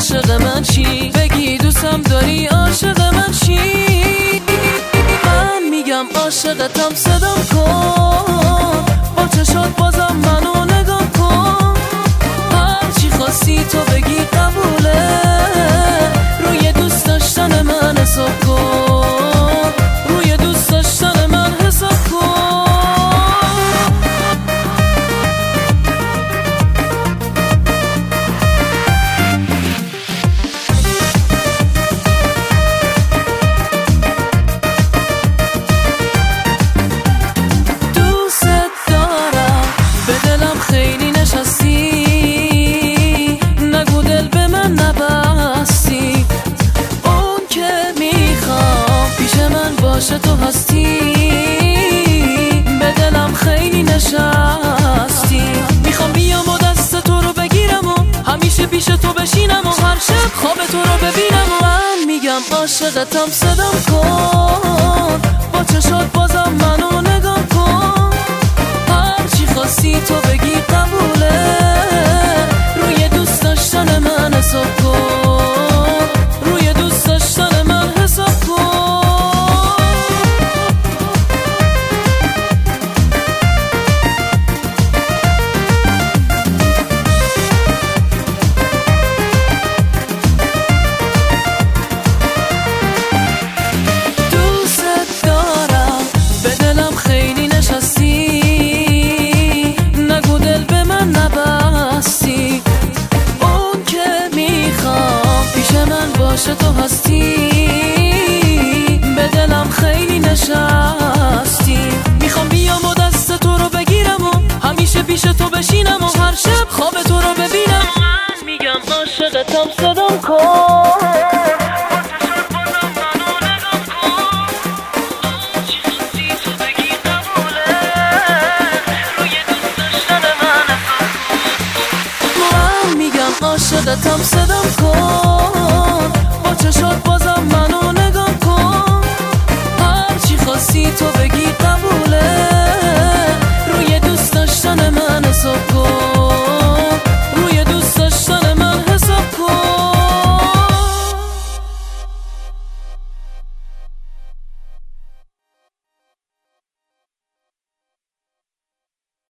عاشق من چی؟ بگی دوستم داری عاشق من چی؟ من میگم عاشقتم صدام کن، با چشات بازم منو نگاه کن، هرچی خواستی تو بگی قبوله، روی دوست داشتن من حساب کن، روی دوست داشتن من حساب کن. تو هستی به دلم خیلی نشستی، میخوام بیام و دست تو رو بگیرم و همیشه پیش تو بشینم و هر شب خواب تو رو ببینم و من میگم عاشقتم صدام کن، با چشات بازم منو نگاه کن، هرچی خواستی تو بگی قبوله، روی دوست داشتن من حساب کن، روی دوست داشتن من حساب کن. تو هستی به دلم خیلی نشستی، میخوام بیام و دست تو رو بگیرم و همیشه پیش تو بشینم و هر شب خواب تو رو ببینم. من میگم عاشقتم صدام کن، عاشقتم صدام کن، با چشات بازم منو نگاه کن، هرچی خواستی تو بگی